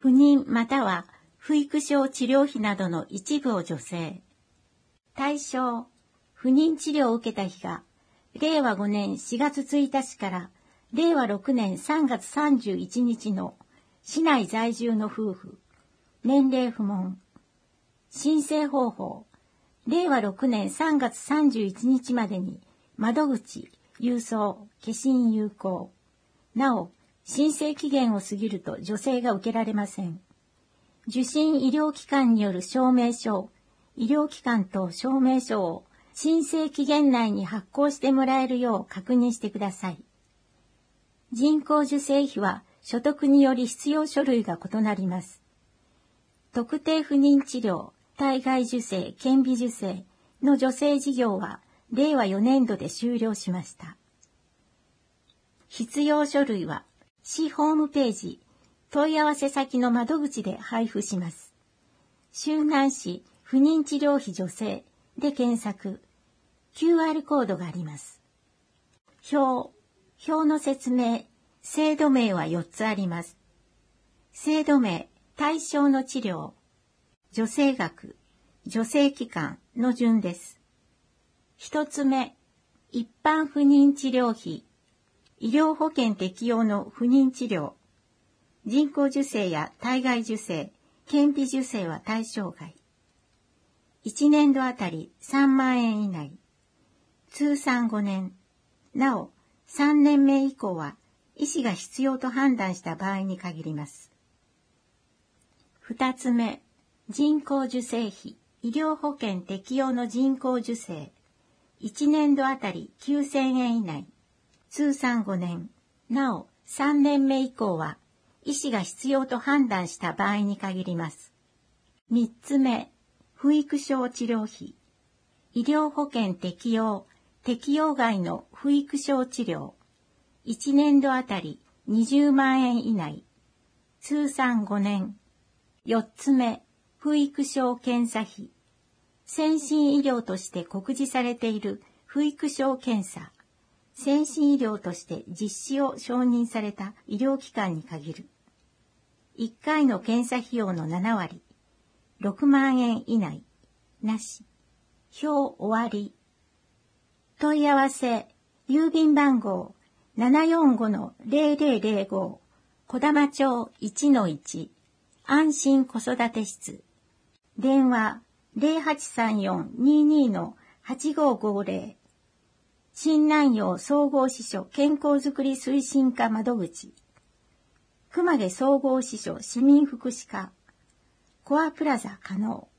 不妊または不育症治療費などの一部を助成。対象、不妊治療を受けた日が、令和5年4月1日から令和6年3月31日の市内在住の夫婦、年齢不問。申請方法、令和6年3月31日までに窓口、郵送、消印有効。なお、申請期限を過ぎると助成が受けられません。受診医療機関による証明書、医療機関と証明書を申請期限内に発行してもらえるよう確認してください。人工授精費は所得により必要書類が異なります。特定不妊治療、体外受精、顕微授精の助成事業は令和4年度で終了しました。必要書類は市ホームページ、問い合わせ先の窓口で配布します。周南市不妊治療費助成で検索、QR コードがあります。表の説明、制度名は4つあります。制度名、対象の治療、助成額、助成期間の順です。1つ目、一般不妊治療費、医療保険適用の不妊治療、人工授精や体外受精、顕微授精は対象外。1年度あたり3万円以内。通算5年。なお、3年目以降は医師が必要と判断した場合に限ります。2つ目、人工授精費、医療保険適用の人工授精。1年度あたり9000円以内。通算5年。なお、3年目以降は医師が必要と判断した場合に限ります。3つ目、不育症治療費。医療保険適用外の不育症治療。1年度あたり20万円以内。通算5年。4つ目、不育症検査費。先進医療として告示されている不育症検査。先進医療として実施を承認された医療機関に限る。1回の検査費用の7割。6万円以内。なし。表終わり。問い合わせ、郵便番号 745-0005 小玉町 1-1 安心子育て室。電話 0834-22-8550 新南陽総合支所健康づくり推進課窓口。熊毛総合支所市民福祉課。コアプラザ可能。